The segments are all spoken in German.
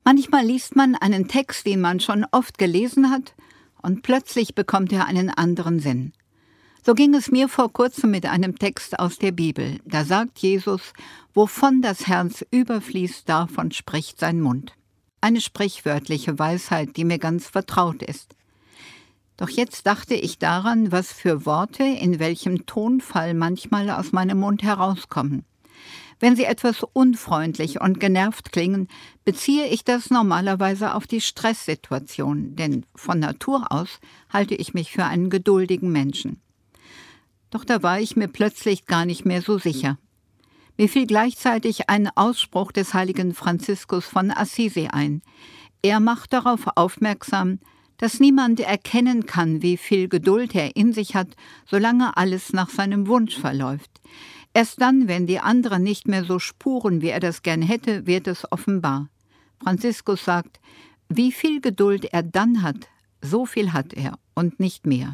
Manchmal liest man einen Text, den man schon oft gelesen hat, und plötzlich bekommt er einen anderen Sinn. So ging es mir vor kurzem mit einem Text aus der Bibel. Da sagt Jesus, wovon das Herz überfließt, davon spricht sein Mund. Eine sprichwörtliche Weisheit, die mir ganz vertraut ist. Doch jetzt dachte ich daran, was für Worte in welchem Tonfall manchmal aus meinem Mund herauskommen. Wenn sie etwas unfreundlich und genervt klingen, beziehe ich das normalerweise auf die Stresssituation, denn von Natur aus halte ich mich für einen geduldigen Menschen. Doch da war ich mir plötzlich gar nicht mehr so sicher. Mir fiel gleichzeitig ein Ausspruch des heiligen Franziskus von Assisi ein. Er macht darauf aufmerksam, dass niemand erkennen kann, wie viel Geduld er in sich hat, solange alles nach seinem Wunsch verläuft. Erst dann, wenn die anderen nicht mehr so spuren, wie er das gern hätte, wird es offenbar. Franziskus sagt, wie viel Geduld er dann hat, so viel hat er und nicht mehr.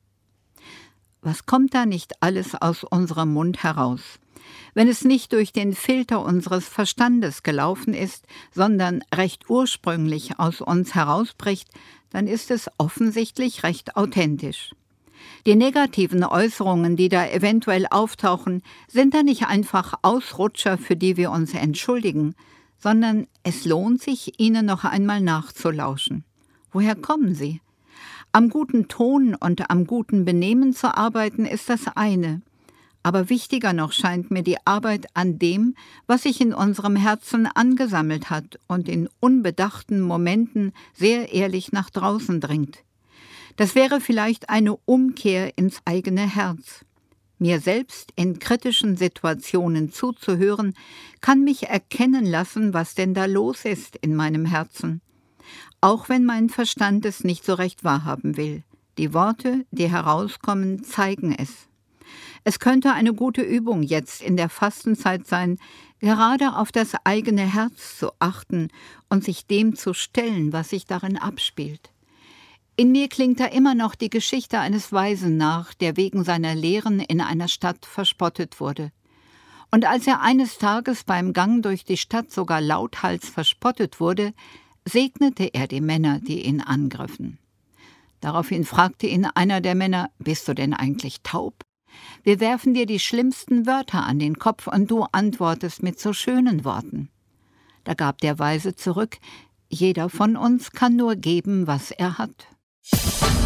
Was kommt da nicht alles aus unserem Mund heraus? Wenn es nicht durch den Filter unseres Verstandes gelaufen ist, sondern recht ursprünglich aus uns herausbricht, dann ist es offensichtlich recht authentisch. Die negativen Äußerungen, die da eventuell auftauchen, sind da nicht einfach Ausrutscher, für die wir uns entschuldigen, sondern es lohnt sich, ihnen noch einmal nachzulauschen. Woher kommen sie? Am guten Ton und am guten Benehmen zu arbeiten, ist das eine. Aber wichtiger noch scheint mir die Arbeit an dem, was sich in unserem Herzen angesammelt hat und in unbedachten Momenten sehr ehrlich nach draußen dringt. Das wäre vielleicht eine Umkehr ins eigene Herz. Mir selbst in kritischen Situationen zuzuhören, kann mich erkennen lassen, was denn da los ist in meinem Herzen. Auch wenn mein Verstand es nicht so recht wahrhaben will. Die Worte, die herauskommen, zeigen es. Es könnte eine gute Übung jetzt in der Fastenzeit sein, gerade auf das eigene Herz zu achten und sich dem zu stellen, was sich darin abspielt. In mir klingt da immer noch die Geschichte eines Weisen nach, der wegen seiner Lehren in einer Stadt verspottet wurde. Und als er eines Tages beim Gang durch die Stadt sogar lauthals verspottet wurde, segnete er die Männer, die ihn angriffen. Daraufhin fragte ihn einer der Männer, »Bist du denn eigentlich taub? Wir werfen dir die schlimmsten Wörter an den Kopf und du antwortest mit so schönen Worten.« Da gab der Weise zurück, »Jeder von uns kann nur geben, was er hat.«